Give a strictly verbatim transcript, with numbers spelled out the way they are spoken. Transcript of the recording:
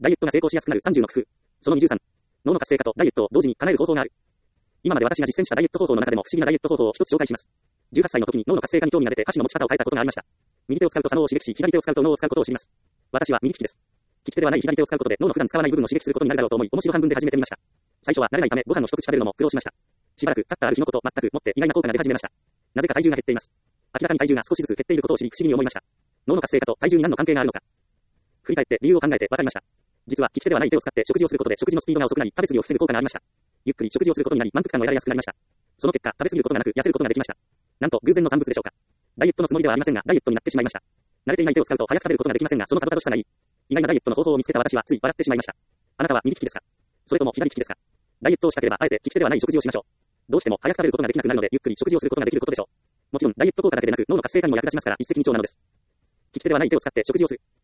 ダイエットが成功しやすくなるさんじゅうの工夫。そのにじゅうさん。脳の活性化とダイエットを同時に叶える方法がある。今まで私が実践したダイエット方法の中でも不思議なダイエット方法を一つ紹介します。じゅうはっさいの時に脳の活性化に興味が出て下肢の持ち方を変えたことがありました。右手を使うと左脳を刺激し、左手を使うと脳を使うことを知ります。私は右利きです。利き手ではない左手を使うことで脳の普段使わない部分を刺激することになるだろうと思い、面白半分で始めてみました。最初は慣れないためご飯を一口食べるのも苦労しました。しばらく経ったある日のこと、全くもって意外な効果が出始めました。なぜか体重が減っています。明らかに体重が少しずつ減っていることを知り、不思議に思いました。脳の活性化と体重に何の関係があるのか。振り返って理由を考えて分かりました。実は利き手ではない手を使って食事をすることで食事のスピードが遅くなり、食べ過ぎを防ぐ効果がありました。ゆっくり食事をすることになり、満腹感を得られやすくなりました。その結果、食べ過ぎることがなく痩せることができました。なんと偶然の産物でしょうか。ダイエットのつもりではありませんが、ダイエットになってしまいました。慣れていない手を使うと早く食べることができませんが、そのたどたどしさがいい。意外なダイエットの方法を見つけた私はつい笑ってしまいました。あなたは右利きですか？それとも左利きですか？ダイエットをしたければあえて利き手ではない食事をしましょう。どうしても早く食べることができなくなるので、ゆっくり食事をすることができることでしょう。もちろんダイエット効果だけでなく脳の活性化にも役立ちますから一石二鳥なのです。利き手ではない手を使って食事をする。